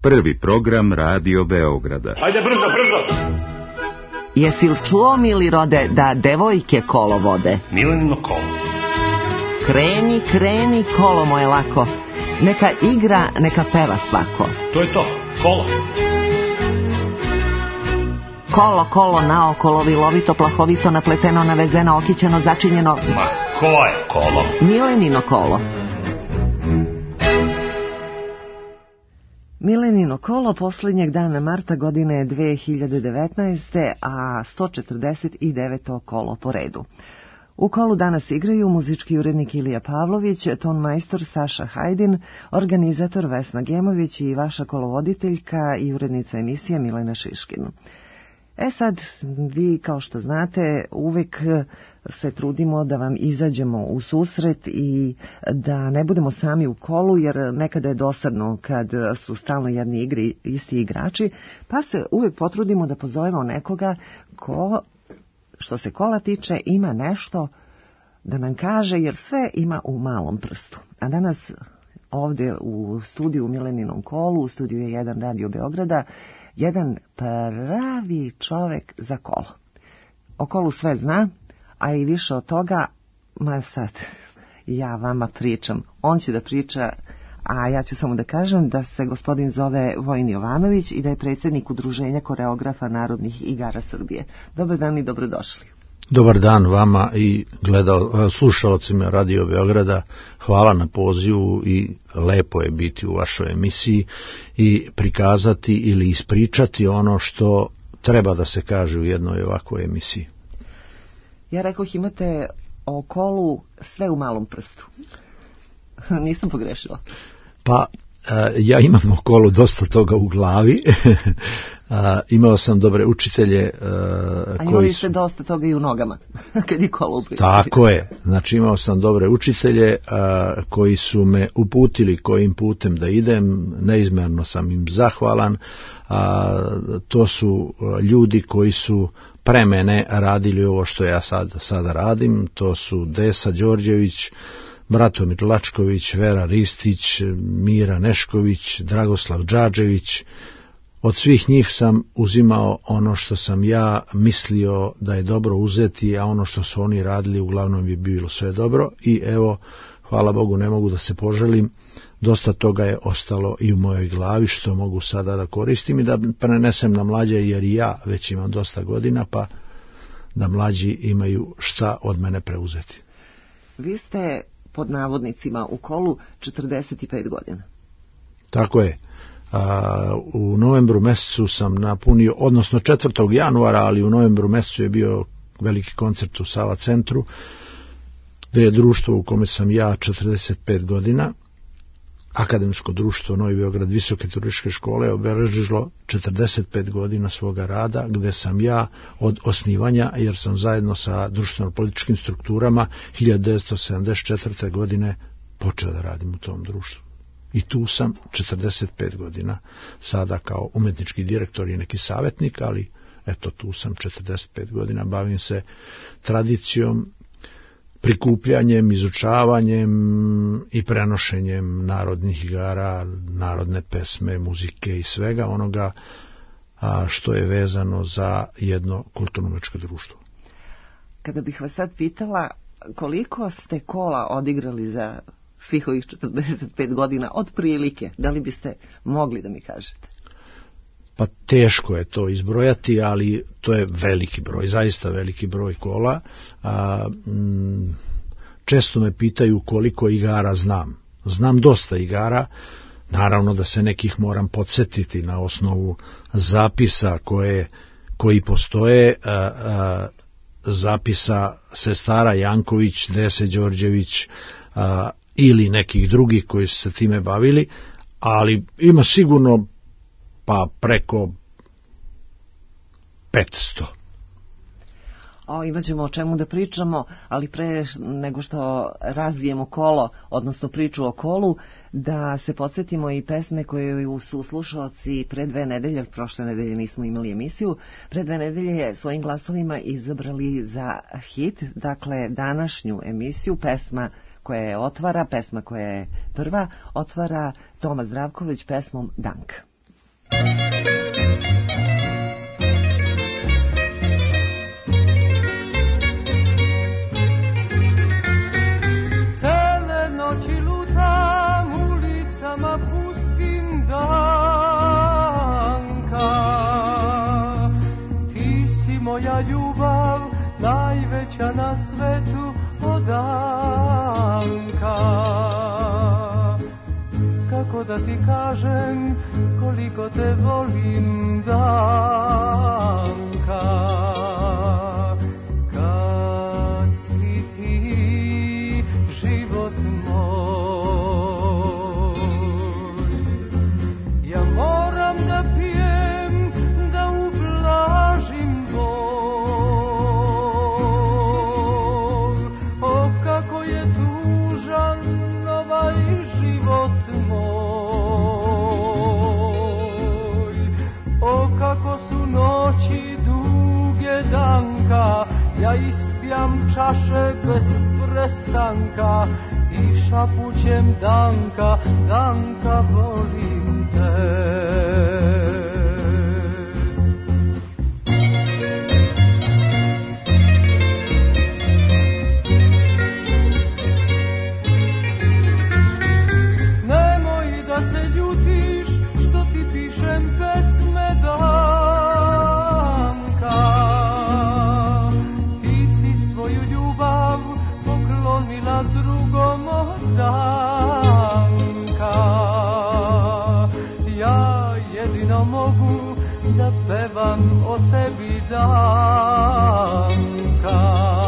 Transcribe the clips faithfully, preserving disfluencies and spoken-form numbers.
Prvi program Radio Beograda. Ajde brzo, brzo! Jesi li čuo, mili rode, da devojke kolo vode? Milenino kolo. Kreni, kreni, kolo moje lako. Neka igra, neka peva svako. To je to, kolo. Kolo, kolo, naokolo, vilovito, plahovito, napleteno, navezeno, okićeno, začinjeno. Ma ko je kolo? Milenino kolo. Milenino kolo posljednjeg dana marta godine dve hiljade devetnaeste. a sto četrdeset deveto kolo po redu. U kolu danas igraju muzički urednik Ilija Pavlović, ton majstor Saša Hajdin, organizator Vesna Gemović i vaša kolovoditeljka i urednica emisije Milena Šiškin. E sad, vi kao što znate, uvek se trudimo da vam izađemo u susret i da ne budemo sami u kolu, jer nekada je dosadno kad su stalno jedni igri isti igrači, pa se uvek potrudimo da pozovemo nekoga ko, što se kola tiče, ima nešto da nam kaže, jer sve ima u malom prstu. A danas ovdje u studiju u Mileninom kolu, u studiju je jedan Radio Beograda, jedan pravi čovek za kolo. O kolu sve zna, a i više od toga, ma sad, ja vama pričam. On će da priča, a ja ću samo da kažem da se gospodin zove Vojin Jovanović i da je predsjednik Udruženja koreografa Narodnih igara Srbije. Dobar dan i dobrodošli. Dobar dan vama i gledao, slušalcima Radio Beograda. Hvala na pozivu i lepo je biti u vašoj emisiji i prikazati ili ispričati ono što treba da se kaže u jednoj ovakvoj emisiji. Ja rekoh, imate o kolu sve u malom prstu. Nisam pogrešila. Pa, ja imam o kolu dosta toga u glavi. A, imao sam dobre učitelje uh, a imali ste su... dosta toga i u nogama kad je kolo upravo. Tako je, znači imao sam dobre učitelje uh, koji su me uputili kojim putem da idem, neizmjerno sam im zahvalan. A, to su ljudi koji su pre mene radili ovo što ja sad, sada radim. To su Desa Đorđević, Bratomir Lačković, Vera Ristić, Mira Nešković, Dragoslav Đađević. Od svih njih sam uzimao ono što sam ja mislio da je dobro uzeti, a ono što su oni radili uglavnom je bilo sve dobro. I evo, hvala Bogu, ne mogu da se poželim, dosta toga je ostalo i u mojoj glavi što mogu sada da koristim i da prenesem na mlađe, jer i ja već imam dosta godina, pa da mlađi imaju šta od mene preuzeti. Vi ste pod navodnicima u kolu četrdeset pet godina. Tako je. A, u novembru mjesecu sam napunio, odnosno četvrtog januara, ali u novembru mjesecu je bio veliki koncert u Sava centru, gdje je društvo u kome sam ja četrdeset pet godina, Akademsko društvo Novi Beograd Visoke turističke škole, obeležilo četrdeset pet godina svoga rada, gdje sam ja od osnivanja, jer sam zajedno sa društveno-političkim strukturama hiljadu devetsto sedamdeset četvrte. godine počeo da radim u tom društvu. I tu sam četrdeset pet godina, sada kao umetnički direktor i neki savjetnik, ali eto, tu sam četrdeset pet godina, bavim se tradicijom, prikupljanjem, izučavanjem i prenošenjem narodnih igara, narodne pesme, muzike i svega onoga a, što je vezano za jedno kulturno-umetničko društvo. Kada bih vas sad pitala koliko ste kola odigrali za svih ovih četrdeset pet godina, otprilike, da li biste mogli da mi kažete? Pa teško je to izbrojati, ali to je veliki broj, zaista veliki broj kola. A, m, često me pitaju koliko igara znam. Znam dosta igara, naravno da se nekih moram podsjetiti na osnovu zapisa koje, koji postoje, a, a, zapisa sestara Janković, Dese Đorđević, a, ili nekih drugih koji su se time bavili, ali ima sigurno pa preko petsto. O, imat ćemo o čemu da pričamo, ali pre nego što razvijemo kolo, odnosno priču o kolu, da se podsjetimo i pesme koje su slušalci pre dve nedelje, prošle nedelje nismo imali emisiju, pre dve nedelje je svojim glasovima izabrali za hit, dakle današnju emisiju, pesma koja je otvara, pesma koja je prva, otvara Toma Zdravković pesmom Dank. moja ljubav, najveća na svetu od Anka. Kako da ti kažem koliko te volim, Danka. Kad si ti život moj, ja moram da pijem, da ublažim bol. O, kako je tužan ovaj život moj. O, kako su noći duge, Danka, ja ispijam čaše bez prestanka i šapućem Danka, Danka, volim te. Nemoj da se ljutiš što ti pišem pesme, Danka. Ti si svoju ljubav poklonila drugom od Danka. Ja jedino mogu da pevam o tebi, Danka.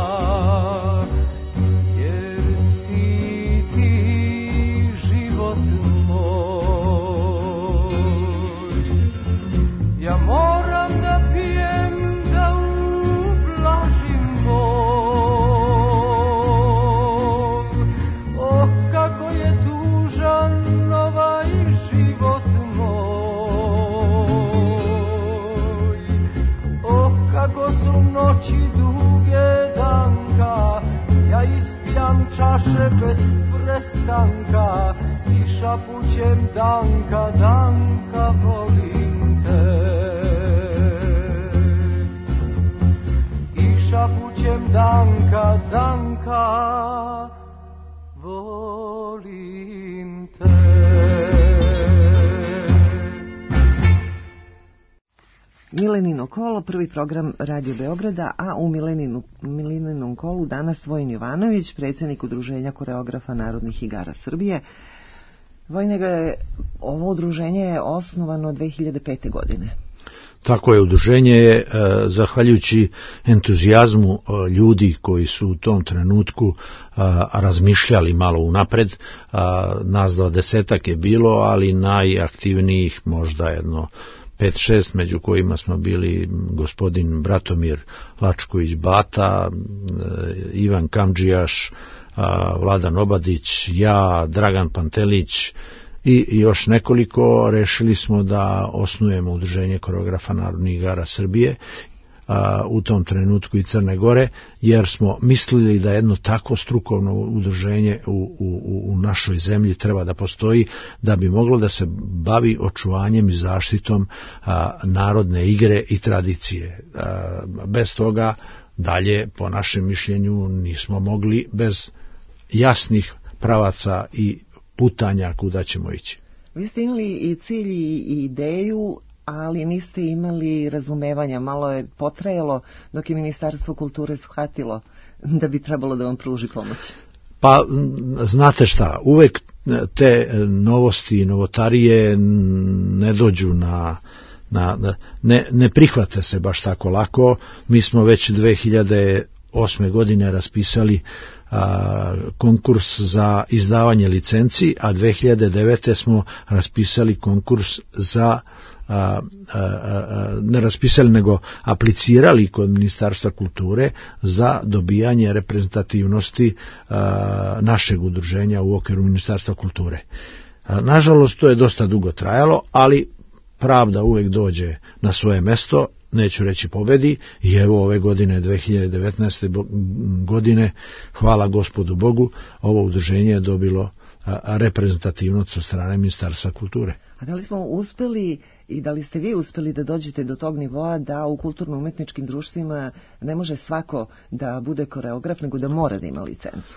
Jer si ti život moj. Ja moram da pijem, da ublažim bol. O, kako je tužan ovaj život moj. O, kako su noći duge, Danka, ja ispijam čaše bez prestanka i šapućem Danka, Danka, volim te. I šapućem Danka, Danka, volim te. Milenino kolo, prvi program Radio Beograda, a u Mileninu, Mileninom kolu danas Vojin Jovanović, predsjednik Udruženja koreografa Narodnih igara Srbije. Vojne, ovo udruženje je osnovano dve hiljade pete. godine. Tako je, udruženje je, zahvaljujući entuzijazmu ljudi koji su u tom trenutku razmišljali malo unapred, nas dvadesetak je bilo, ali najaktivnijih možda jedno pet šest, među kojima smo bili gospodin Bratomir Lačković-Bata, Ivan Kamdžijaš, Vladan Obadić, ja, Dragan Pantelić i još nekoliko. Rešili smo da osnujemo udruženje koreografa Narodnih igara Srbije, u tom trenutku i Crne Gore, jer smo mislili da jedno tako strukovno udruženje u, u, u našoj zemlji treba da postoji, da bi moglo da se bavi očuvanjem i zaštitom a, narodne igre i tradicije. A, bez toga dalje, po našem mišljenju, nismo mogli bez jasnih pravaca i putanja kuda ćemo ići. Vi ste imali i cilj i ideju, ali niste imali razumevanja. Malo je potrajalo dok je Ministarstvo kulture shvatilo da bi trebalo da vam pruži pomoć. Pa, znate šta, uvek te novosti i novotarije ne dođu na, na ne, ne prihvate se baš tako lako. Mi smo već dve hiljade osme. godine raspisali a, konkurs za izdavanje licenci, a dve hiljade devete. smo raspisali konkurs za A, a, a, ne raspisali nego aplicirali kod Ministarstva kulture za dobijanje reprezentativnosti a, našeg udruženja u okviru Ministarstva kulture. A, nažalost, to je dosta dugo trajalo, ali pravda uvek dođe na svoje mesto, neću reći pobedi, i evo ove godine, dve hiljade devetnaeste. godine, hvala Gospodu Bogu, ovo udruženje je dobilo reprezentativnost od strane Ministarstva kulture. A da li smo uspeli i da li ste vi uspeli da dođete do tog nivoa da u kulturno-umetničkim društvima ne može svako da bude koreograf, nego da mora da ima licencu?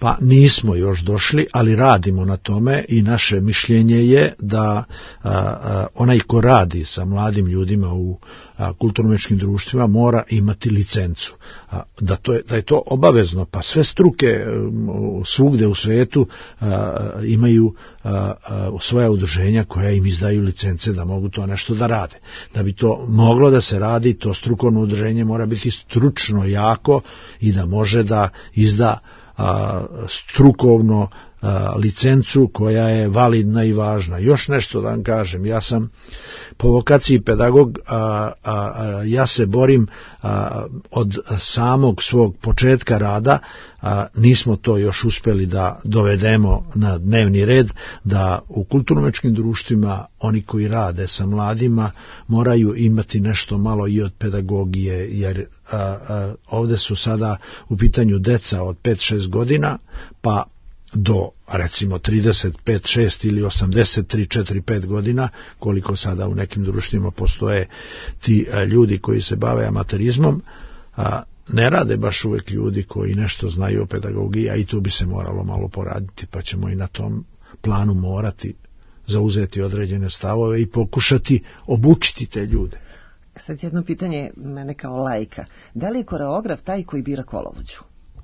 Pa nismo još došli, ali radimo na tome i naše mišljenje je da a, a, onaj ko radi sa mladim ljudima u kulturno-umjetničkim društvima mora imati licencu. A, da, to je, da je to obavezno, pa sve struke svugde u svetu a, imaju a, a, svoja udruženja koja im izdaju licence da mogu to nešto da rade. Da bi to moglo da se radi, to strukovno udruženje mora biti stručno jako i da može da izda a, strukovno a, licencu koja je validna i važna. Još nešto da vam kažem, ja sam po vokaciji pedagog, a, a, a, ja se borim a, od samog svog početka rada, a, nismo to još uspjeli da dovedemo na dnevni red, da u kulturno-umjetničkim društvima oni koji rade sa mladima moraju imati nešto malo i od pedagogije, jer a, a, ovdje su sada u pitanju deca od pet šest godina, pa do recimo trideset pet šest ili osamdeset tri četiri pet godina, koliko sada u nekim društvima postoje ti a, ljudi koji se bave amaterizmom, a, ne rade baš uvek ljudi koji nešto znaju o pedagogiji, a i tu bi se moralo malo poraditi, pa ćemo i na tom planu morati zauzeti određene stavove i pokušati obučiti te ljude. Sad jedno pitanje mene kao laika. Da li je koreograf taj koji bira kolovođu?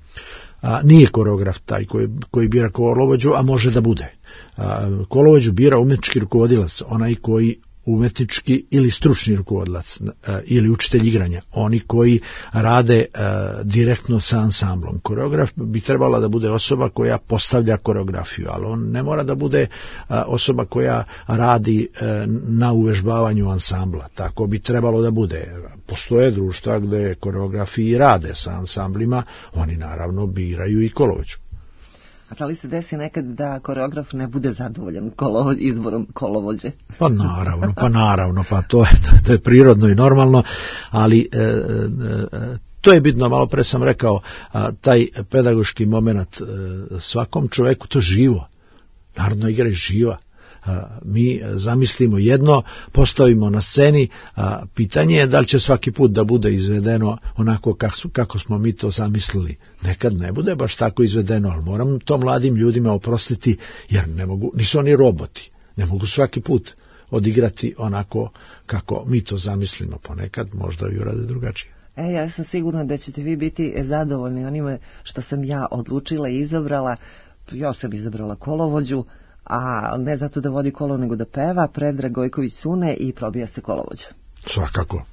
A, nije koreograf taj koji, koji bira kolovođu, a može da bude. A, kolovođu bira umjetnički rukovodilac, onaj koji umetnički ili stručni rukovodilac a, ili učitelj igranja, oni koji rade a, direktno sa ansamblom. Koreograf bi trebala da bude osoba koja postavlja koreografiju, ali on ne mora da bude a, osoba koja radi a, na uvežbavanju ansambla. Tako bi trebalo da bude. Postoje društva gdje koreografi rade sa ansamblima, oni naravno biraju i kolovođu. A da li se desi nekad da koreograf ne bude zadovoljan kolo, izborom kolovođe? Pa naravno, pa naravno, pa to je, to je prirodno i normalno, ali e, e, to je bitno, malo pre sam rekao, a, taj pedagoški moment e, svakom čoveku to živo, narodna igra je živa. A, mi zamislimo jedno, postavimo na sceni, a pitanje je da li će svaki put da bude izvedeno onako kako, su, kako smo mi to zamislili. Nekad ne bude baš tako izvedeno, ali moram to mladim ljudima oprostiti, jer ne mogu, nisu oni roboti, ne mogu svaki put odigrati onako kako mi to zamislimo, ponekad možda i urade drugačije. E, ja sam sigurna da ćete vi biti zadovoljni onime što sam ja odlučila i izabrala. Ja sam izabrala kolovođu, a ne zato da vodi kolo, nego da peva. Predrag Gojković Sune i Probija se kolovođa. Svakako.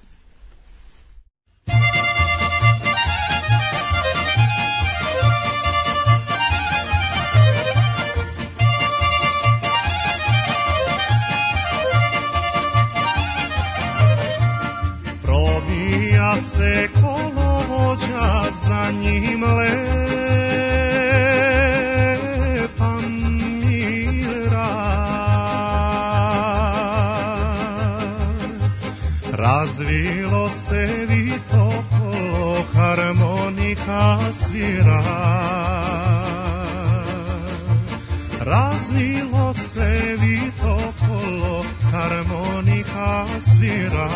Probija se kolovođa, za njim le razvilo se vito kolo, harmonika svira. Razvilo se vito kolo, harmonika svira.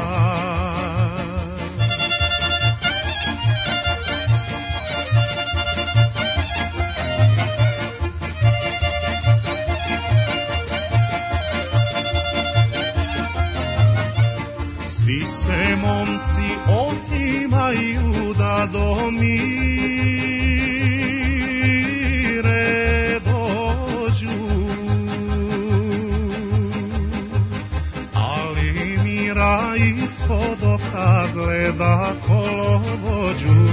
Svi se momci otimaju da do mire dođu, ali mira ispod oka gleda kolovođu,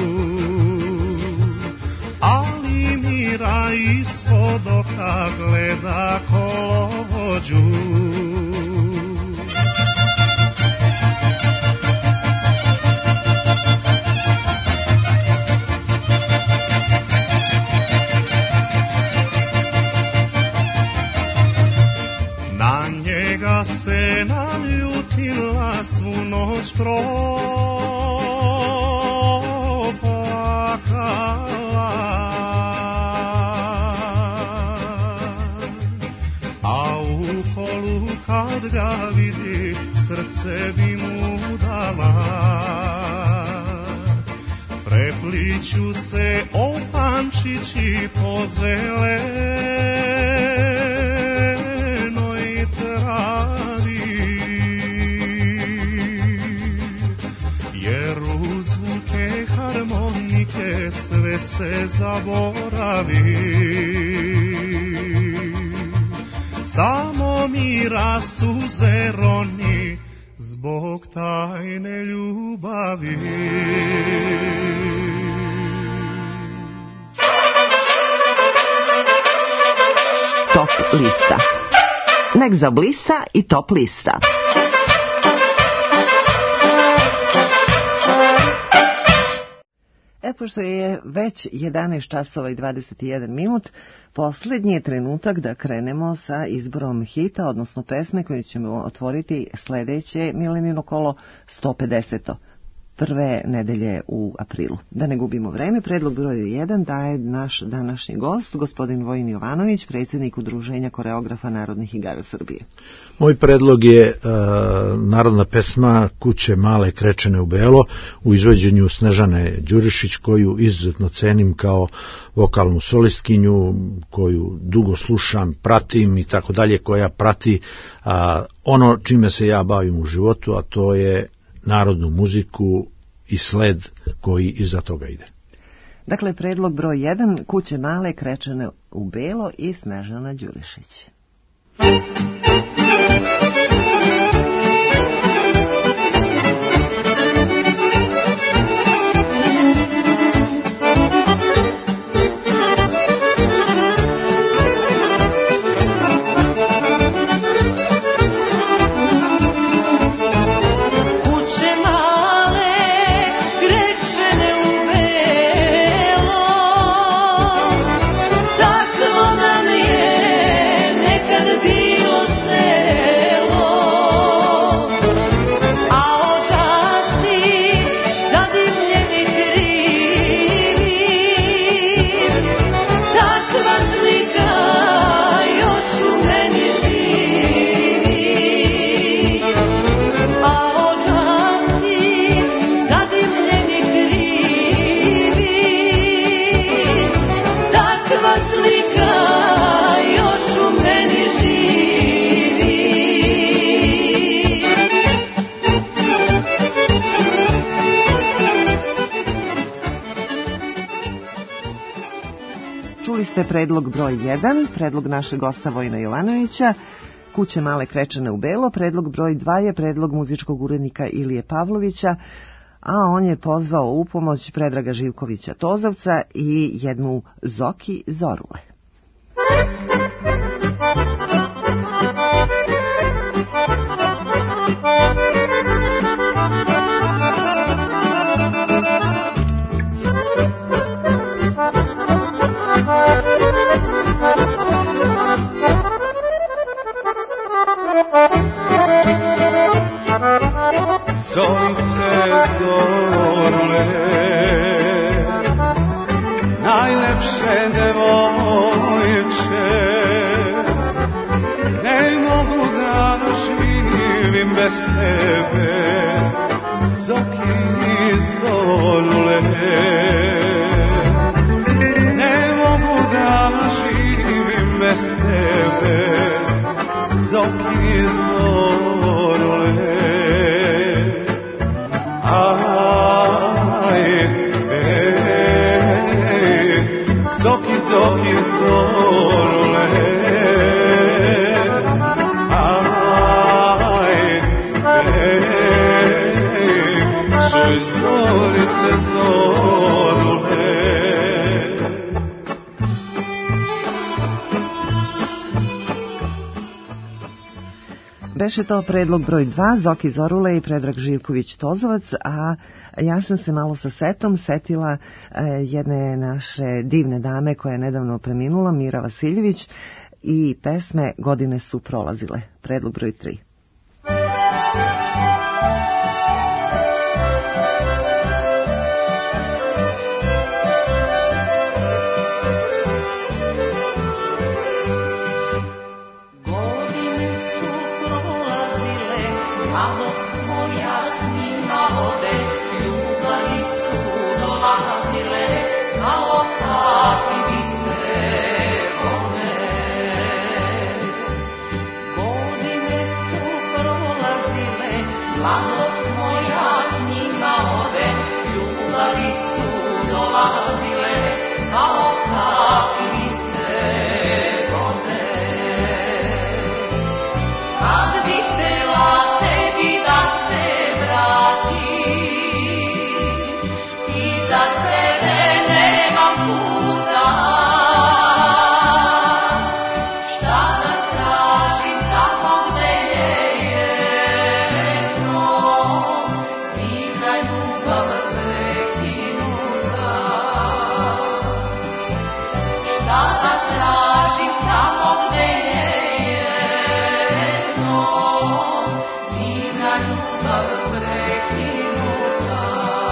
ali mira ispod oka gleda kolovođu. Se naljutila svu noć proplakala, a u kolu kad ga vidi srce bi mu dala. prepliću se opančići po zelenoj travi, jer u zvuke harmonike sve se zaboravi. Samo mira suze roni zbog tajne ljubavi. Top lista. Nek zablista i top lista. E, pošto je već jedanaest časova i dvadeset jedan minut, posljednji je trenutak da krenemo sa izborom hita, odnosno pesme koju ćemo otvoriti sljedeće Milenino kolo sto pedeset. Prve nedelje u aprilu. Da ne gubimo vreme, predlog broj jedan daje naš današnji gost, gospodin Vojin Jovanović, predsjednik Udruženja koreografa Narodnih igara Srbije. Moj predlog je uh, narodna pesma Kuće male krečene u belo u izvođenju Snežane Đurišić, koju izuzetno cenim kao vokalnu solistkinju, koju dugo slušam, pratim i tako dalje, koja prati uh, ono čime se ja bavim u životu, a to je narodnu muziku i sled koji iza toga ide. Dakle, predlog broj jedan, Kuće male krečene u belo i Snežana Đurišić. Predlog broj jedan, predlog našeg gosta Vojina Jovanovića, Kuće male krečene u belo. Predlog broj dva je predlog muzičkog urednika Ilije Pavlovića, a on je pozvao u pomoć Predraga Živkovića Tozovca i jednu Zoki Zorule. Zorice, zorule, najlepše devojče, ne mogu da živim bez tebe, Zoki, zorule, ne mogu da živim bez tebe, Zoki, zorule. Aj, ej, Zoki, Zoki, zorule, aj, ej, čuj zorice, zorule. Beše to predlog broj dva, Zoki Zorule i Predrag Živković Tozovac, a ja sam se malo sa setom setila e, jedne naše divne dame koja je nedavno preminula, Mira Vasiljević, i pesme Godine su prolazile, predlog broj tri. Moja s njima ode, ljubavi su dolazile. mladost moja s njima ode, ljubavi su dolazile kao kapi iste vode. Kad bi htela tebi da se vratim, iza sebe nemam puta, šta da tražim tamo gde je jedno, divna ljubav prekinuta. Šta da tražim tamo gde je jedno, divna ljubav prekinuta.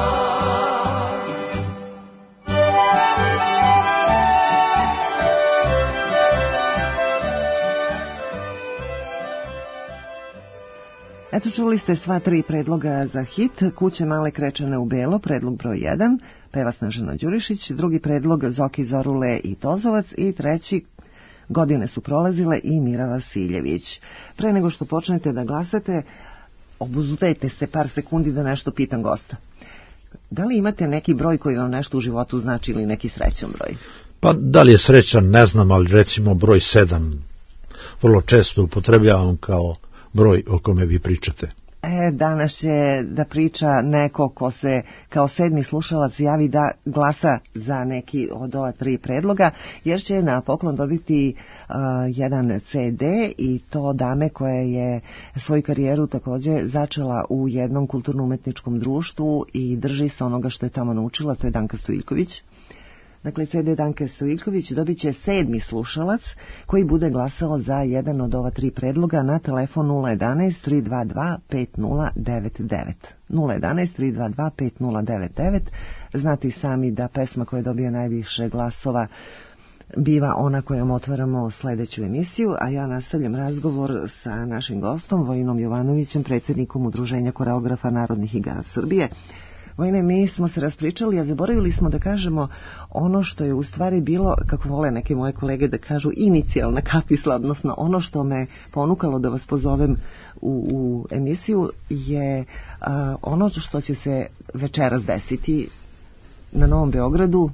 Eto, čuli ste sva tri predloga za hit. Kuće male krečane u belo, predlog broj jedan, peva Snežana Đurišić, drugi predlog Zoki Zorule i Tozovac i treći Godine su prolazile i Mira Vasiljević. Pre nego što počnete da glasate, obuzdajte se par sekundi da nešto pitam gosta. Da li imate neki broj koji vam nešto u životu znači ili neki srećan broj? Pa da li je srećan, ne znam, ali recimo broj sedam vrlo često upotrebljavam kao broj o kome vi pričate. E, danas će da priča neko ko se kao sedmi slušalac javi da glasa za neki od ova tri predloga, jer će na poklon dobiti uh, jedan ce de i to dame koja je svoju karijeru također začela u jednom kulturno-umetničkom društvu i drži se onoga što je tamo naučila, to je Danka Stojiljković. Dakle, ce de Danke Stojiljković dobit će sedmi slušalac koji bude glasao za jedan od ova tri predloga na telefon nula jedanaest tri dva dva pet nula devet devet. nula jedanaest tri dva dva pet nula devet devet. Znate i sami da pesma koja dobije najviše glasova biva ona kojom otvaramo sledeću emisiju, a ja nastavljam razgovor sa našim gostom Vojinom Jovanovićem, predsjednikom Udruženja koreografa Narodnih igara Srbije. Vojne, mi smo se raspričali, a zaboravili smo da kažemo ono što je u stvari bilo, kako vole neke moje kolege da kažu, inicijalna kapisla, odnosno ono što me ponukalo da vas pozovem u, u emisiju je a, ono što će se večeras desiti na Novom Beogradu.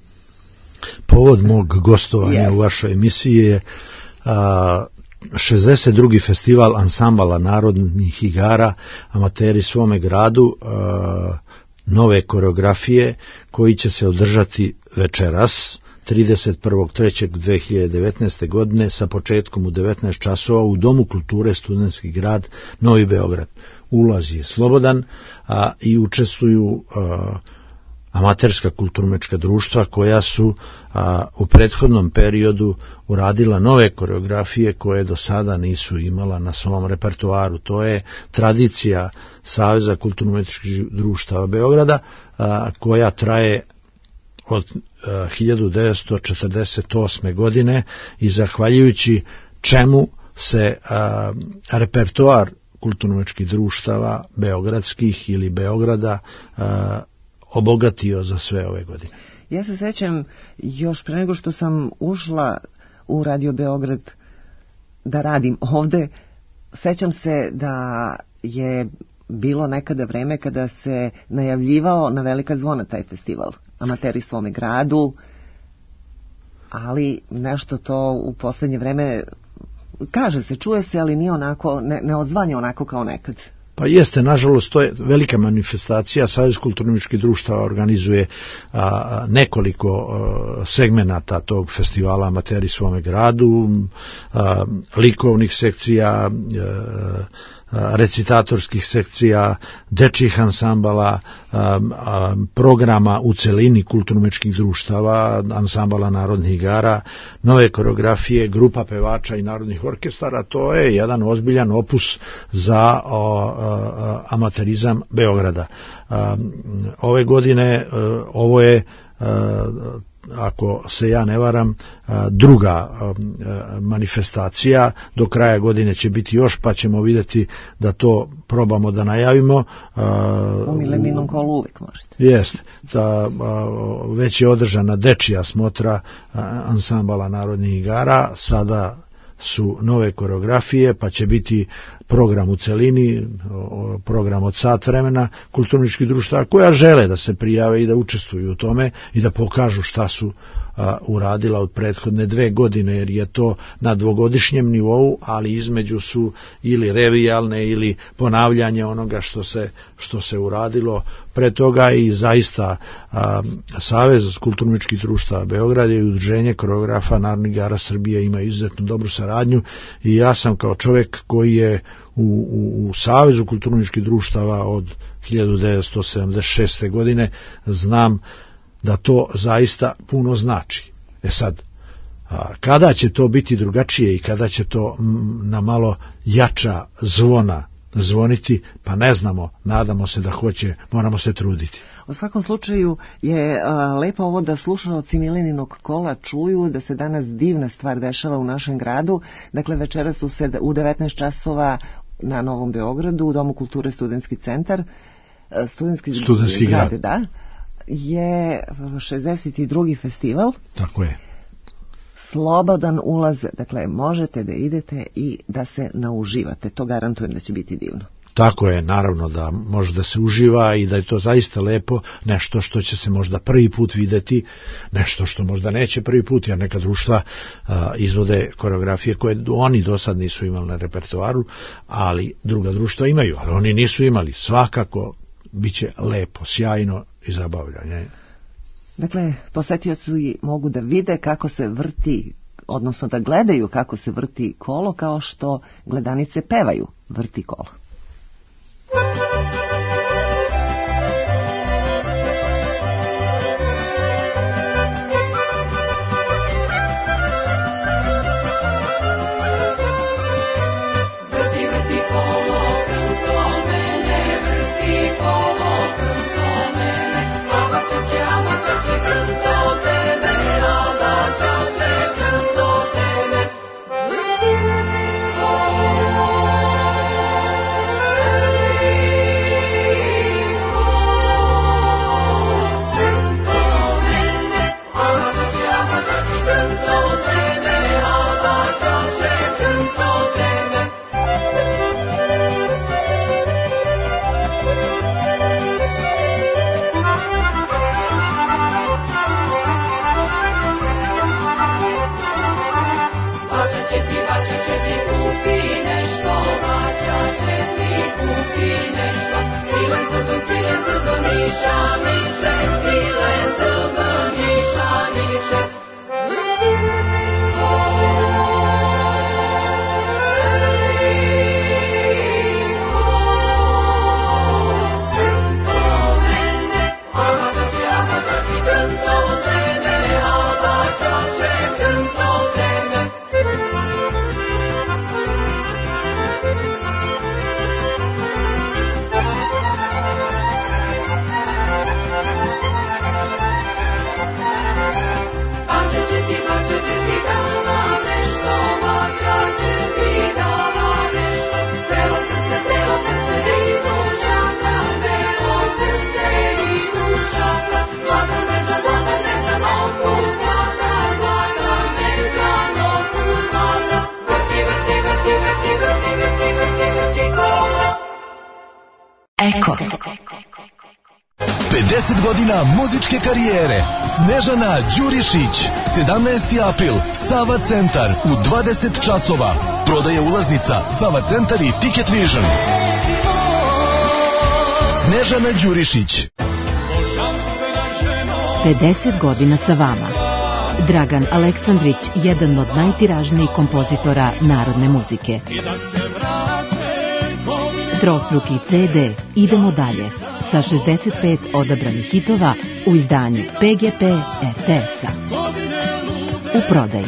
Povod mog gostovanja yeah. u vašoj emisiji je a, šezdeset drugi festival ansambala narodnih igara Amateri svome gradu, a, nove koreografije koji će se održati večeras trideset prvog trećeg dve hiljade devetnaeste. godine sa početkom u devetnaest časova u Domu kulture Studentski grad Novi Beograd. Ulaz je slobodan, a i učestvuju a, amaterska kulturno-umetnička društva koja su a, u prethodnom periodu uradila nove koreografije koje do sada nisu imala na svom repertoaru. To je tradicija Saveza kulturno-umetničkih društava Beograda a, koja traje od a, hiljadu devetsto četrdeset osme. godine i zahvaljujući čemu se a, repertoar kulturno-umetničkih društava beogradskih ili Beograda a, obogatio za sve ove godine. Ja se sećam još pre nego što sam ušla u Radio Beograd da radim ovde, sećam se da je bilo nekada vreme kada se najavljivao na velika zvona taj festival. Amateri svome gradu, ali nešto to u poslednje vreme kaže se, čuje se, ali nije onako, ne, ne odzvanja onako kao nekad. Pa jeste, nažalost, to je velika manifestacija. Savez kulturno-umetničkih društava organizuje a, nekoliko a, segmenata tog festivala Amateri svome gradu, a, likovnih sekcija, a, recitatorskih sekcija, dečjih ansambala, programa u celini kulturno-umetničkih društava, ansambala narodnih igara, nove koreografije, grupa pevača i narodnih orkestara. To je jedan ozbiljan opus za o, o, amaterizam Beograda. Ove godine ovo je, ako se ja ne varam, druga manifestacija. Do kraja godine će biti još, pa ćemo vidjeti da to probamo da najavimo. U mileninom kolu uvijek možete. Jeste. Da, već je održana dečija smotra ansambala narodnih igara. Sada su nove koreografije, pa će biti program u celini, program od sat vremena kulturničkih društava koja žele da se prijave i da učestvuju u tome i da pokažu šta su a, uradila od prethodne dve godine, jer je to na dvogodišnjem nivou, ali između su ili revijalne ili ponavljanje onoga što se, što se uradilo pre toga i zaista a, Savez kulturničkih društava Beograd i Udruženje koreografa Narodnih igara Srbije ima izuzetno dobru saradnju i ja sam kao čovjek koji je u, u, u Savezu kulturničkih društava od hiljadu devetsto sedamdeset šeste godine znam da to zaista puno znači. E sad, a, kada će to biti drugačije i kada će to m, na malo jača zvona zvoniti, pa ne znamo, nadamo se da hoće, moramo se truditi. U svakom slučaju je a, lepo ovo da slušaoci Mileninog kola čuju da se danas divna stvar dešava u našem gradu. Dakle, večeras u, sed, u devetnaest časova na Novom Beogradu, u Domu kulture Studentski centar, Studentski, Studentski grad, grad. Da, je šezdeset drugi festival. Tako je. Slobodan ulaz, dakle možete da idete i da se nauživate, to garantujem da će biti divno. Tako je, naravno da može da se uživa i da je to zaista lepo, nešto što će se možda prvi put videti, nešto što možda neće prvi put, jer neka društva a, izvode koreografije koje oni do sad nisu imali na repertoaru, ali druga društva imaju, ali oni nisu imali. Svakako bit će lepo, sjajno i zabavljanje. Dakle, posetioci mogu da vide kako se vrti, odnosno da gledaju kako se vrti kolo, kao što gledanice pevaju vrti kolo. Eko. pedeset godina muzičke karijere. Snežana Đurišić. sedamnaesti april. Sava centar u dvadeset časova. Prodaje ulaznica Sava centar i Ticket Vision. Snežana Đurišić. pedeset godina sa vama. Dragan Aleksandrić, jedan od najtiražnijih kompozitora narodne muzike. Trostruki ce de Idemo dalje sa šezdeset pet odabranih hitova u izdanju pe ge pe er te es-a. U prodaji.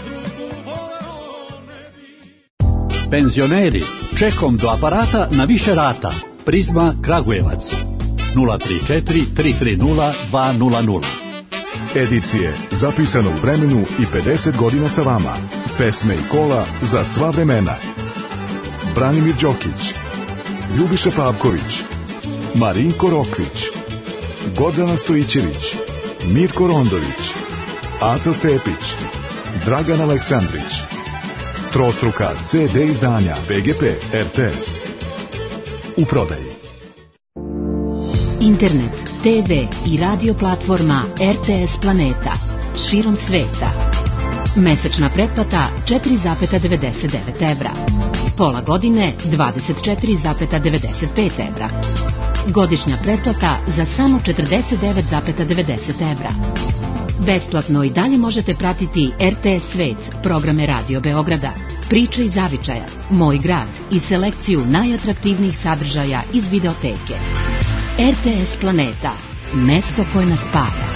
Penzioneri, čekom do aparata na više rata. Prizma Kragujevac. nula tri četiri tri tri nula dva nula nula. Edicije zapisano u vremenu i pedeset godina sa vama. Pesme i kola za sva vremena. Branimir Đokić, Ljubiša Pavković, Marinko Rokvić, Gordana Stojićević, Mirko Rondović, Aca Stepić, Dragan Aleksandrić. Trostruka ce de izdanja P G P R T S. U prodaji. Internet, te ve i radio platforma R T S Planeta širom sveta. Mesečna pretplata četiri zarez devedeset devet evra. Pola godine dvadeset četiri zarez devedeset pet evra. Godišnja pretplata za samo četrdeset devet zarez devedeset evra. Besplatno i dalje možete pratiti R T S Svet, programe Radio Beograda, Priče iz zavičaja, Moj grad i selekciju najatraktivnijih sadržaja iz videoteke. R T S Planeta, mesto koje nas spaja.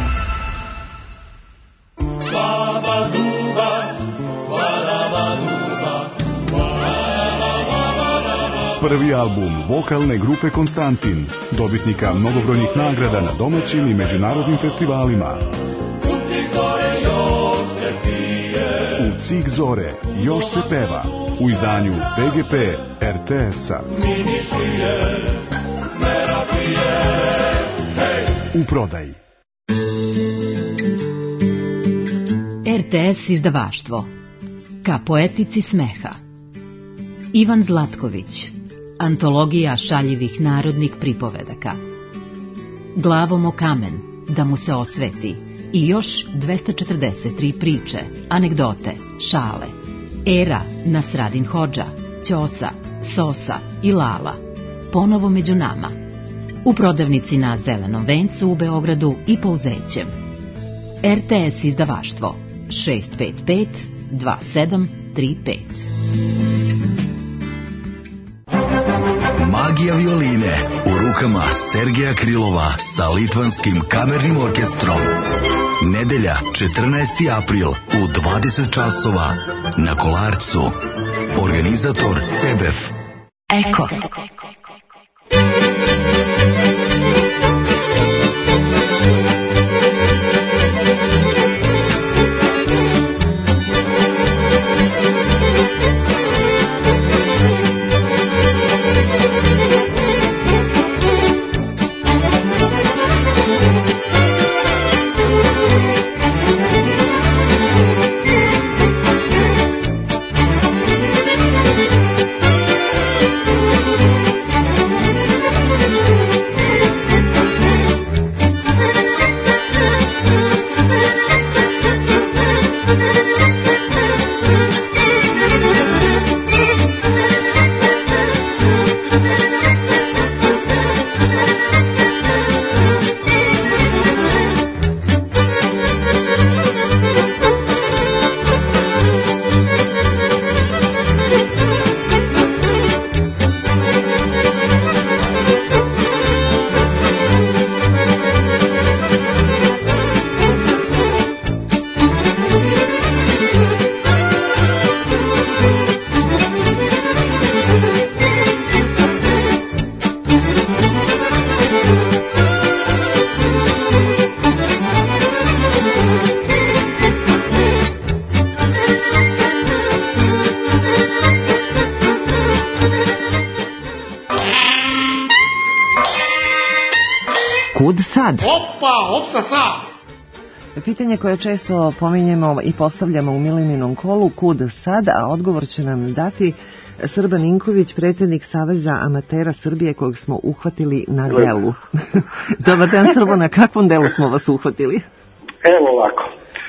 Prvi album vokalne grupe Konstantin, dobitnika mnogobrojnih nagrada na domaćim i međunarodnim festivalima. U Cik zore još se peva, u izdanju P G P R T S-a. U prodaji. R T S izdavaštvo. Ka poetici smeha. Ivan Zlatković. Antologija šaljivih narodnih pripovedaka. Glavom o kamen, da mu se osveti. I još dvesta četrdeset tri priče, anegdote, šale. Era, Nasradin Hodža, Ćosa, Sosa i Lala. Ponovo među nama. U prodavnici na Zelenom vencu u Beogradu i Pouzećem. R T S izdavaštvo šest pet pet dva sedam tri pet. Magija violine u rukama Sergeja Krilova sa Litvanskim kamernim orkestrom. Nedelja, četrnaesti april u dvadeset časova na Kolarcu. Organizator C B F. Eko. Kud sad? Opa, opsa sad! Pitanje koje često pominjemo i postavljamo u Mileninom kolu, kud sad, a odgovor će nam dati Srba Ninković, predsjednik Saveza amatera Srbije, kojeg smo uhvatili na delu. Dobar dan, Srbo, na kakvom delu smo vas uhvatili? Evo ovako,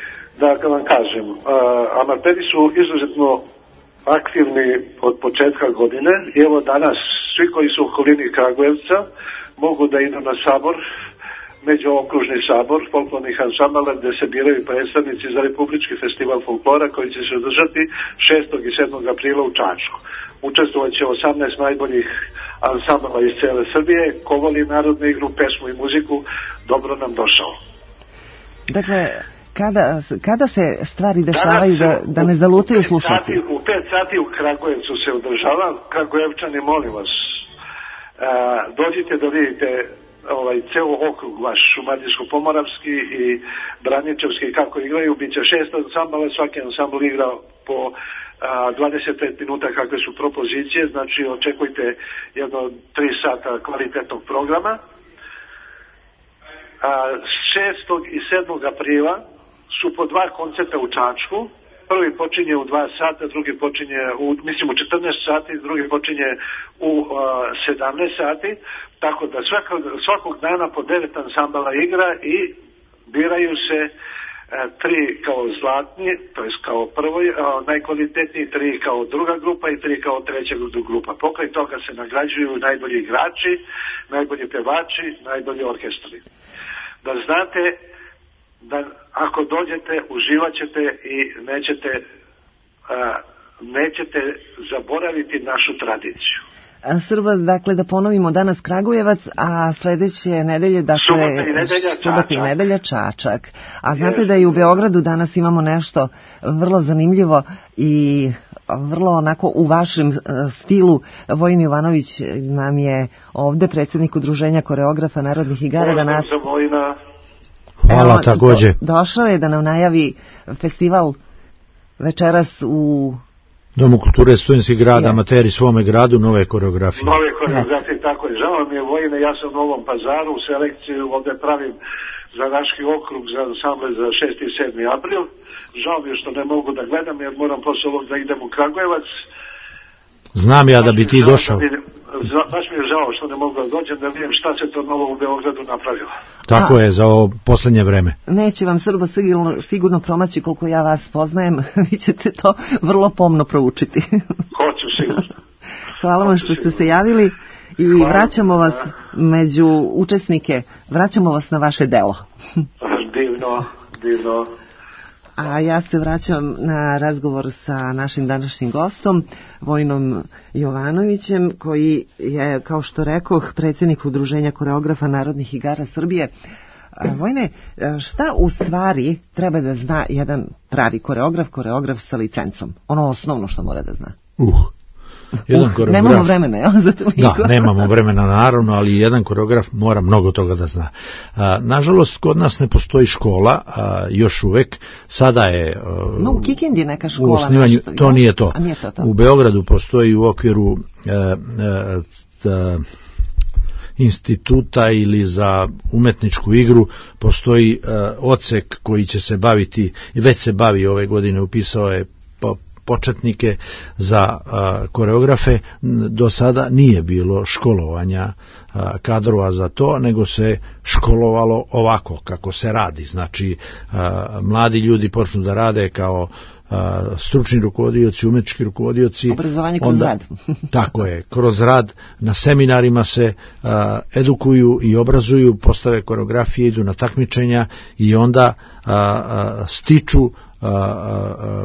da vam kažem, uh, amateri su izuzetno aktivni od početka godine i evo danas svi koji su u okolini Kragujevca mogu da idu na sabor, međuokružni sabor folklornih ansambala gde se biraju predstavnici za Republički festival folklora koji će se održati šestog i sedmog aprila u Čačku. Učestvovat će osamnaest najboljih ansambala iz cele Srbije, ko voli narodnu igru, pesmu i muziku, dobro nam došao. Dakle, kada, kada se stvari dešavaju da, da ne zalutaju slušalci? U pet sati u Kragujevcu se održava. Kragujevčani, molim vas, a, dođite da vidite ovaj ceo okrug vaš Šumadijsko-Pomoravski i Braničevski kako igraju. Biće šest ansambala, svaki ansambl igra po a, dvadeset pet minuta kakve su propozicije, znači očekujte jedno tri sata kvalitetnog programa. A, šestog i sedmog aprila su po dva koncerta u Čačku, prvi počinje u dva sata, drugi počinje u, mislim u četrnaest sati, drugi počinje u uh, sedamnaest sati, tako da svakog, svakog dana po devet ansambala igra i biraju se uh, tri kao zlatni, to jest kao prvo, uh, najkvalitetniji, tri kao druga grupa i tri kao treća grupa. Pokraj toga se nagrađuju najbolji igrači, najbolji pevači, najbolji orkestri. Da znate da ako dođete, uživat ćete i nećete, uh, nećete zaboraviti našu tradiciju. Srba, dakle, da ponovimo, danas Kragujevac, a sledeće nedelje, dakle, subota i nedelja, subota i nedelja Čačak. A znate da i u Beogradu danas imamo nešto vrlo zanimljivo i vrlo onako u vašem stilu. Vojin Jovanović nam je ovde, predsjednik Udruženja koreografa narodnih igara, da nas... Hvala. Evo, takođe. Do, došao je da nam najavi festival večeras u Domu kulture Studentski grad, ja. Amateri svome gradu, nove koreografije. Nove koreografije, ja. Tako je. Žao mi je, Vojine, ja sam u Novom Pazaru, u selekciju ovde pravim za Raški okrug, za ansamble za šesti i sedmi april. Žao mi je što ne mogu da gledam, jer moram posle ovog da idem u Kragujevac. Znam ja da bi ti došao. Baš mi je žao što ne mogu da dođem, da vidim šta se to novo u Beogradu napravilo. Tako A, je, za ovo poslednje vreme. Neće vam, Srbo, sigurno, sigurno promaći koliko ja vas poznajem. Vi ćete to vrlo pomno proučiti. Hoću, sigurno. Hvala vam što ste se javili i Hvala. Vraćamo vas među učesnike, vraćamo vas na vaše delo. Divno, divno. A ja se vraćam na razgovor sa našim današnjim gostom, Vojinom Jovanovićem, koji je, kao što rekoh, predsjednik Udruženja koreografa narodnih igara Srbije. Vojne, šta u stvari treba da zna jedan pravi koreograf, koreograf sa licencom? Ono osnovno što mora da zna. Uh. Jedan uh, nemamo vremena, jel, za toliko? Da, nemamo vremena, naravno, ali jedan koreograf mora mnogo toga da zna. A, nažalost, kod nas ne postoji škola, a, još uvek. Sada je... A, no, u Kikindi neka škola. U osnivanju, nešto, to nije to. A nije to, to. U Beogradu postoji u okviru a, a, a, instituta ili za umetničku igru postoji a, odsek koji će se baviti, već se bavi ove godine, upisao je po početnike za a, koreografe. Do sada nije bilo školovanja a, kadrova za to, nego se školovalo ovako kako se radi. Znači, a, mladi ljudi počnu da rade kao a, stručni rukovodioci, umetnički rukovodioci. Obrazovanje kroz onda, rad. Tako je, kroz rad. Na seminarima se a, edukuju i obrazuju, postave koreografije, idu na takmičenja i onda a, a, stiču A, a, a,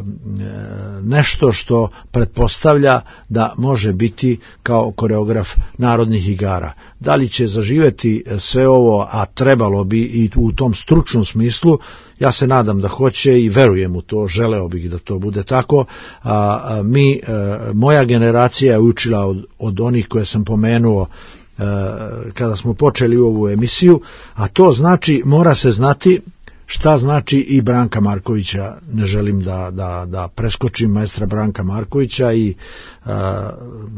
nešto što pretpostavlja da može biti kao koreograf narodnih igara. Da li će zaživeti sve ovo, a trebalo bi i u tom stručnom smislu, ja se nadam da hoće i verujem u to, želeo bih da to bude tako. A, a, mi, a, moja generacija je učila od, od onih koje sam pomenuo a, kada smo počeli ovu emisiju, a to znači mora se znati šta znači i Branka Markovića. Ne želim da, da, da preskočim maestra Branka Markovića i a,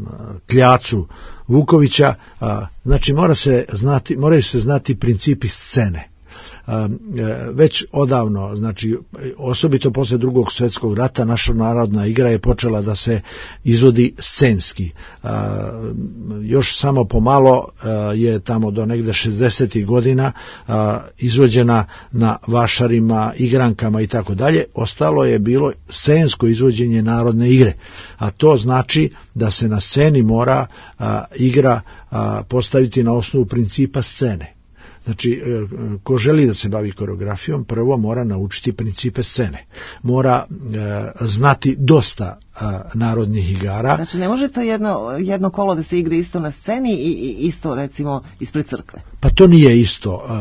Kljacu Vukovića. A, znači mora se znati, moraju se znati principi scene. A, već odavno, znači osobito posle drugog svjetskog rata, naša narodna igra je počela da se izvodi scenski. A, još samo pomalo a, je tamo do negde šezdesetih godina a, izvođena na vašarima, igrankama i tako dalje. Ostalo je bilo scensko izvođenje narodne igre, a to znači da se na sceni mora a, igra a, postaviti na osnovu principa scene. Znači, ko želi da se bavi koreografijom, prvo mora naučiti principe scene. Mora e, znati dosta e, narodnih igara. Znači, ne može to jedno, jedno kolo da se igra isto na sceni i, i isto, recimo, ispred crkve? Pa to nije isto. E,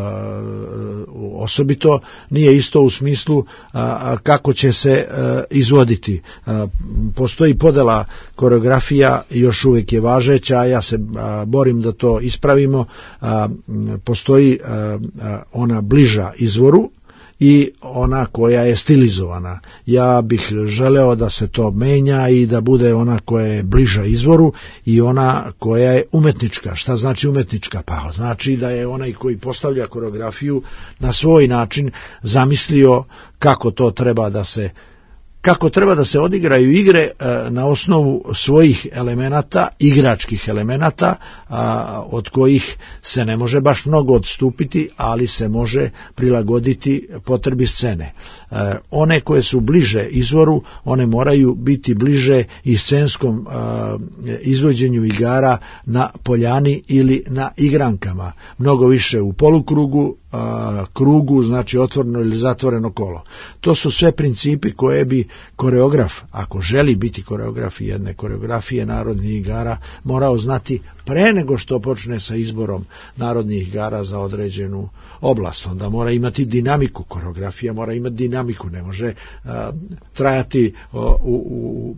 osobito nije isto u smislu a, kako će se e, izvoditi. E, postoji podela koreografija, još uvijek je važeća, ja se a, borim da to ispravimo. A, postoji ona bliža izvoru i ona koja je stilizovana. Ja bih želeo da se to menja i da bude ona koja je bliža izvoru i ona koja je umetnička. Šta znači umetnička? Pa znači da je onaj koji postavlja koreografiju na svoj način zamislio kako to treba da se kako treba da se odigraju igre na osnovu svojih elemenata, igračkih elemenata, od kojih se ne može baš mnogo odstupiti, ali se može prilagoditi potrebi scene. One koje su bliže izvoru, one moraju biti bliže i scenskom izvođenju igara na poljani ili na igrankama, mnogo više u polukrugu, krugu, znači otvoreno ili zatvoreno kolo. To su sve principi koje bi koreograf, ako želi biti koreograf jedne koreografije narodnih igara, morao znati pre nego što počne sa izborom narodnih igara za određenu oblast. Onda mora imati dinamiku, koreografija mora imati dinamiku, ne može a, trajati o, u, u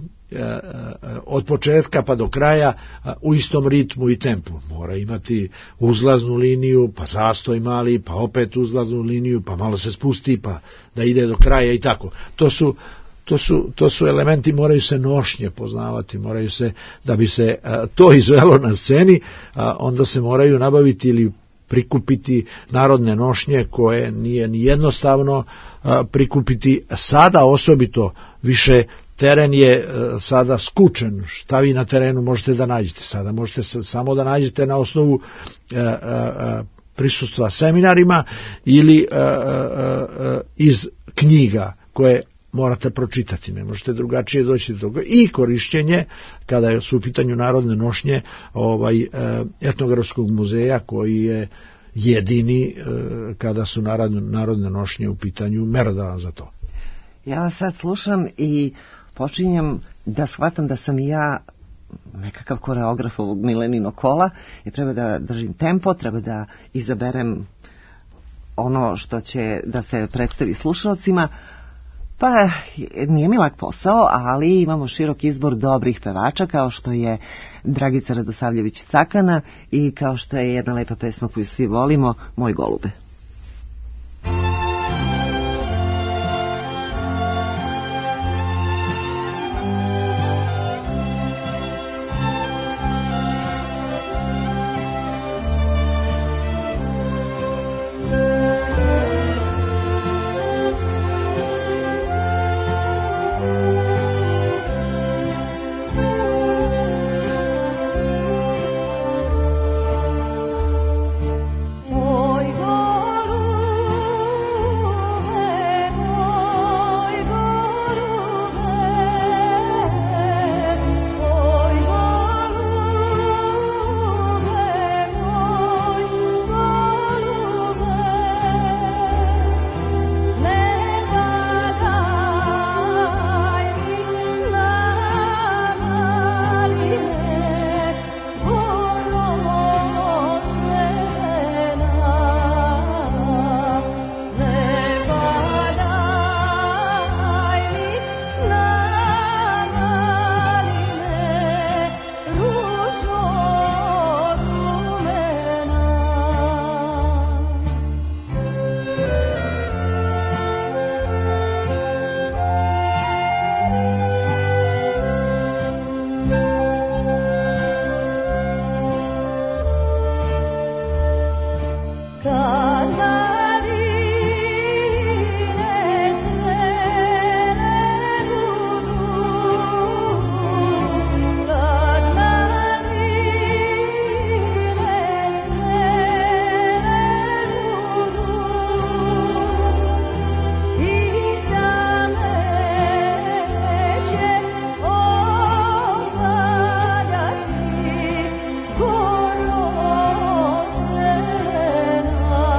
od početka pa do kraja u istom ritmu i tempu. Mora imati uzlaznu liniju, pa zastoj mali, pa opet uzlaznu liniju, pa malo se spusti, pa da ide do kraja i tako. To su To su, to su elementi, moraju se nošnje poznavati, moraju se, da bi se a, to izvelo na sceni, a, onda se moraju nabaviti ili prikupiti narodne nošnje koje nije ni jednostavno a, prikupiti sada, osobito više teren je a, sada skučen. Šta vi na terenu možete da nađete sada? Možete se, samo da nađete na osnovu a, a, a, prisustva seminarima ili a, a, a, iz knjiga koje morate pročitati, ne možete drugačije doći do toga. I korišćenje, kada su u pitanju narodne nošnje, ovaj, etnografskog muzeja koji je jedini kada su narodne nošnje u pitanju merodavan za to. Ja vas sad slušam i počinjem da shvatam da sam i ja nekakav koreograf ovog Mileninog kola i treba da držim tempo, treba da izaberem ono što će da se predstavi slušalcima. Pa nije mi lak posao, ali imamo širok izbor dobrih pevača kao što je Dragica Radosavljević-Cakana i kao što je jedna lepa pesma koju svi volimo, Moj golube. Oh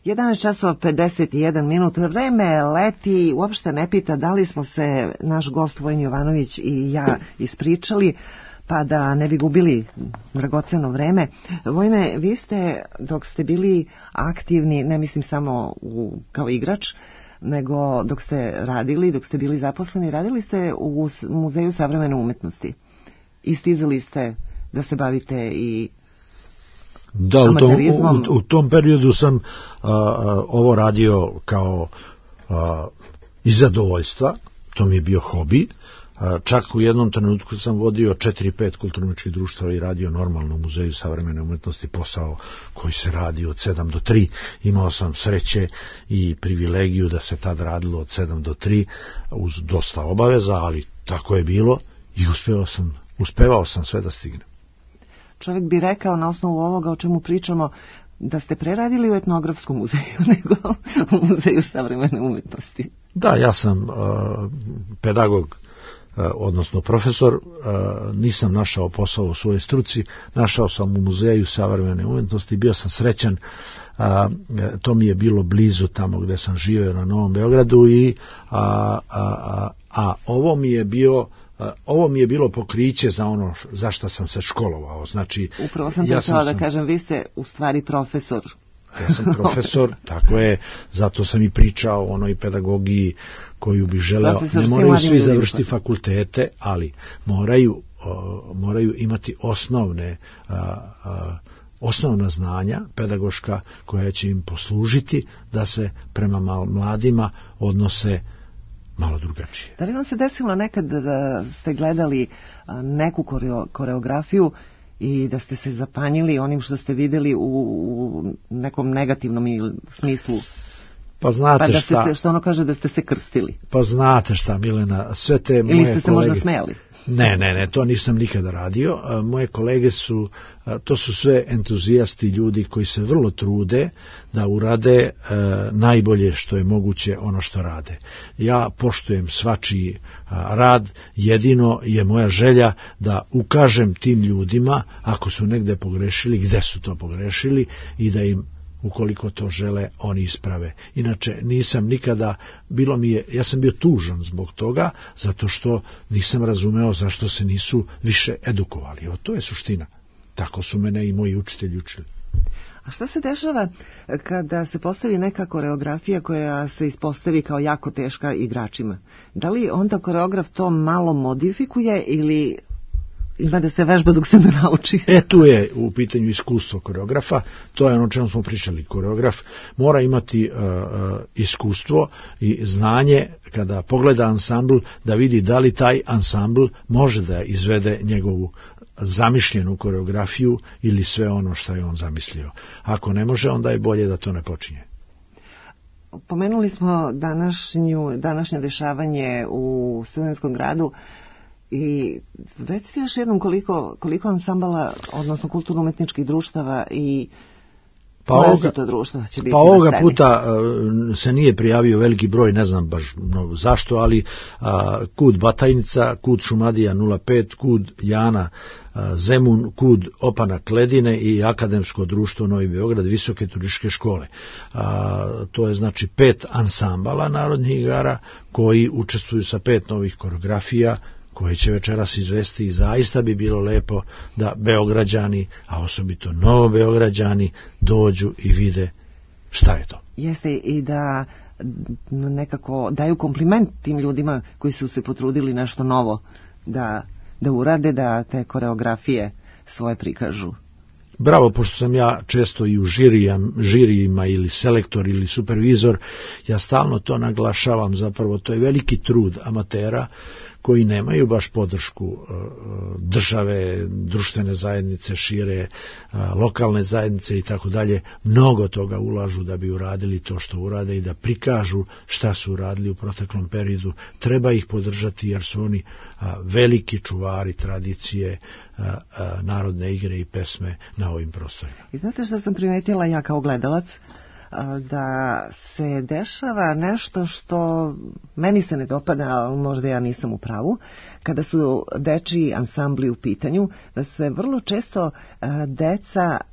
jedanaest časova pedeset jedan minut, vreme leti, uopšte ne pita da li smo se naš gost Vojin Jovanović i ja ispričali, pa da ne bi gubili dragoceno vreme. Vojne, vi ste, dok ste bili aktivni, ne mislim samo u, kao igrač, nego dok ste radili, dok ste bili zaposleni, radili ste u Muzeju savremene umetnosti. I stizali ste da se bavite i da, u tom, u, u tom periodu sam a, a, ovo radio kao a, iz zadovoljstva, to mi je bio hobi. A, čak u jednom trenutku sam vodio četiri pet kulturno-umetničkih društava i radio normalno u Muzeju savremene umetnosti, posao koji se radi od sedam do tri. Imao sam sreće i privilegiju da se tad radilo od sedam do tri uz dosta obaveza, ali tako je bilo i uspevao sam, uspevao sam sve da stignem. Čovjek bi rekao na osnovu ovoga o čemu pričamo da ste preradili u etnografskom muzeju nego u Muzeju savremene umetnosti. Da, ja sam uh, pedagog, uh, odnosno profesor, uh, nisam našao posao u svojoj struci, našao sam u Muzeju savremene umetnosti, bio sam srećan, uh, to mi je bilo blizu tamo gde sam živeo na Novom Beogradu i a, a, a, a ovo mi je bio ovo mi je bilo pokriće za ono za što sam se školovao. Znači, upravo sam ja htjela da kažem, vi ste u stvari profesor. Ja sam profesor, tako je, zato sam i pričao o onoj pedagogiji koju bi želeo. Profesor, ne moraju svi završiti fakultete, ali moraju, o, moraju imati osnovne a, a, osnovna znanja pedagoška koja će im poslužiti da se prema mladima odnose malo drugačije. Da li vam se desilo nekad da ste gledali neku koreografiju i da ste se zapanjili onim što ste videli u, u nekom negativnom smislu? Pa znate pa da šta... Se, što ono kaže da ste se krstili? Pa znate šta, Milena, sve te moje Ili ste se kolege... možda smejali? Ne, ne, ne, to nisam nikada radio. Moje kolege su, to su sve entuzijasti ljudi koji se vrlo trude da urade e, najbolje što je moguće ono što rade. Ja poštujem svačiji rad, jedino je moja želja da ukažem tim ljudima ako su negde pogrešili, gde su to pogrešili i da im ukoliko to žele, oni isprave. Inače, nisam nikada, bilo mi je, ja sam bio tužan zbog toga, zato što nisam razumeo zašto se nisu više edukovali. Evo, to je suština. Tako su mene i moji učitelji učili. A šta se dešava kada se postavi neka koreografija koja se ispostavi kao jako teška igračima? Da li onda koreograf to malo modifikuje ili... Izgleda da se vežba dok se ne nauči. E, tu je u pitanju iskustvo koreografa, to je ono o čemu smo pričali. Koreograf mora imati uh, uh, iskustvo i znanje kada pogleda ansambl da vidi da li taj ansambl može da izvede njegovu zamišljenu koreografiju ili sve ono što je on zamislio. Ako ne može, onda je bolje da to ne počinje. Pomenuli smo današnju, današnje dešavanje u Studentskom gradu. I recite još jednom koliko, koliko ansambala, odnosno kulturno-umetničkih društava i pa ovoga, to društva će biti pa ovoga puta uh, se nije prijavio veliki broj, ne znam baš no, zašto, ali uh, Kud Batajnica, Kud Šumadija nula pet, Kud Jana uh, Zemun, Kud Opana Kledine i Akademsko društvo Novi Beograd, Visoke turističke škole. Uh, to je znači pet ansambala narodnih igara koji učestvuju sa pet novih koreografija koje će večeras izvesti i zaista bi bilo lepo da Beograđani, a osobito Novobeograđani, dođu i vide šta je to. Jeste i da nekako daju kompliment tim ljudima koji su se potrudili nešto novo da, da urade, da te koreografije svoje prikažu. Bravo, pošto sam ja često i u žirijam, žirijima ili selektor ili supervizor, ja stalno to naglašavam, zapravo to je veliki trud amatera koji nemaju baš podršku države, društvene zajednice, šire, lokalne zajednice i tako dalje, mnogo toga ulažu da bi uradili to što urade i da prikažu šta su uradili u proteklom periodu. Treba ih podržati jer su oni veliki čuvari tradicije narodne igre i pesme na ovim prostorima. I znate što sam primetila ja kao gledalac? Da se dešava nešto što meni se ne dopada, ali možda ja nisam u pravu, kada su dečiji ansambli u pitanju, da se vrlo često deca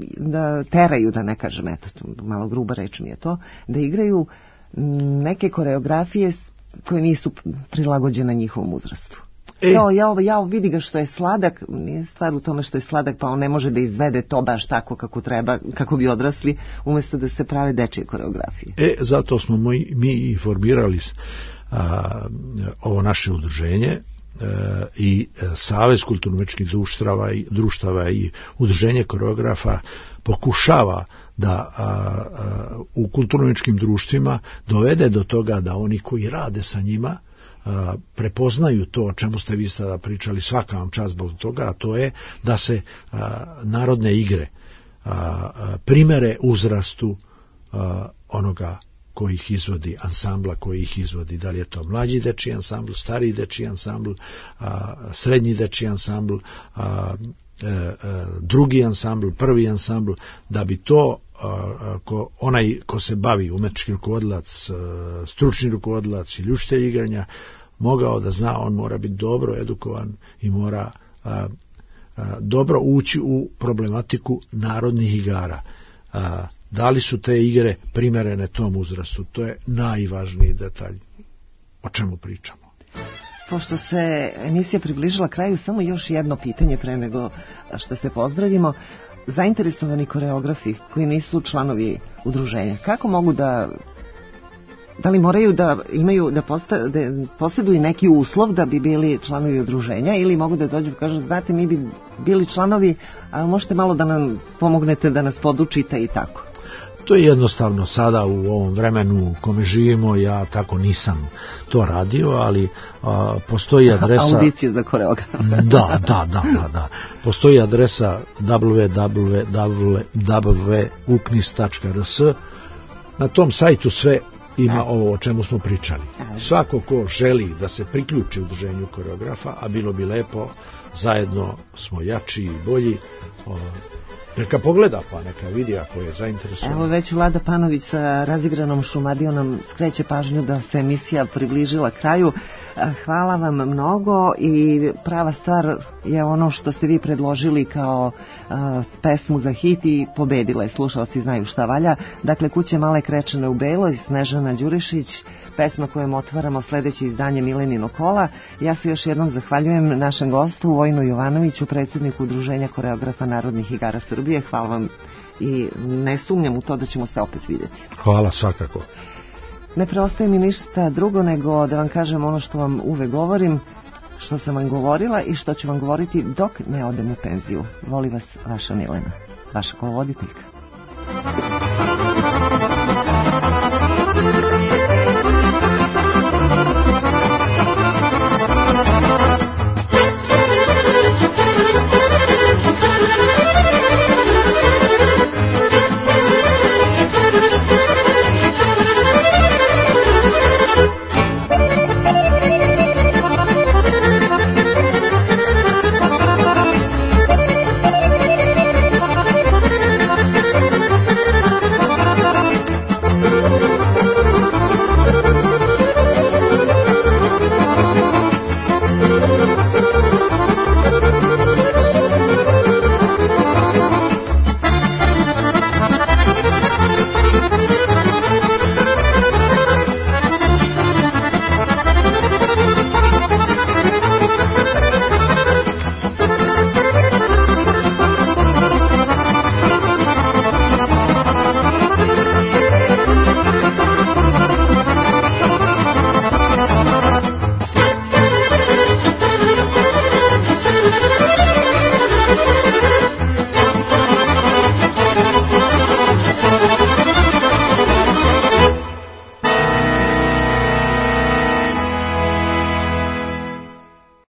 da teraju, da ne kažem, eto, malo gruba reč mi je to, da igraju neke koreografije koje nisu prilagođene njihovom uzrastu. E. Jo, ja, ja vidi ga što je sladak, nije stvar u tome što je sladak, pa on ne može da izvede to baš tako kako treba, kako bi odrasli, umjesto da se prave dečije koreografije. E, zato smo mi, mi i formirali a, ovo naše udruženje a, i Savez kulturno-umetničkih društava i, društava i udruženje koreografa pokušava da a, a, u kulturno-umetničkim društvima dovede do toga da oni koji rade sa njima a, prepoznaju to o čemu ste vi sada pričali, svaka vam čast zbog toga, a to je da se a, narodne igre a, a, primere uzrastu a, onoga koji ih izvodi, ansambla koji ih izvodi, da li je to mlađi dečiji ansambl, stariji dečiji ansambl, a, srednji dečiji ansambl, a, e, e, drugi ansambl, prvi ansambl, da bi to a, ko, onaj ko se bavi, umetnički rukovodilac, a, stručni rukovodilac ili učitelj igranja, mogao da zna, on mora biti dobro edukovan i mora a, a, dobro ući u problematiku narodnih igara. A, da li su te igre primerene tom uzrastu? To je najvažniji detalj o čemu pričamo. Pošto se emisija približila kraju, samo još jedno pitanje pre nego što se pozdravimo. Zainteresovani koreografi koji nisu članovi udruženja, kako mogu da, da li moraju da imaju, da, posta, da posjeduju neki uslov da bi bili članovi udruženja, ili mogu da dođu i kažu, znate, mi bi bili članovi, a možete malo da nam pomognete, da nas podučite i tako? To je jednostavno sada u ovom vremenu u kome živimo, ja tako nisam to radio, ali a, postoji adresa... Audicije za koreograf. Da, da, da, da, da. Postoji adresa w w w tačka u k n i s tačka r s. Na tom sajtu sve ima ovo o čemu smo pričali. Svako ko želi da se priključi udruženju koreografa, a bilo bi lepo, zajedno smo jači i bolji, o, neka pogleda, pa neka vidi ako je zainteresovan. Evo već Vlada Panović sa razigranom Šumadijom nam skreće pažnju da se emisija približila kraju. Hvala vam mnogo i prava stvar je ono što ste vi predložili kao a, pesmu za hit i pobedila je, slušalci znaju šta valja. Dakle, Kuće male krečene u beloj, Snežana Đurišić, pesma kojom otvaramo sledeće izdanje Milenino kola. Ja se još jednom zahvaljujem našem gostu Vojinu Jovanoviću, predsjedniku Udruženja koreografa narodnih igara Srbije. Hvala vam i ne sumnjam u to da ćemo se opet vidjeti. Hvala, svakako. Ne preostaje mi ništa drugo nego da vam kažem ono što vam uvek govorim, što sam vam govorila i što ću vam govoriti dok ne odem u penziju. Voli vas vaša Milena, vaša kolovoditeljka.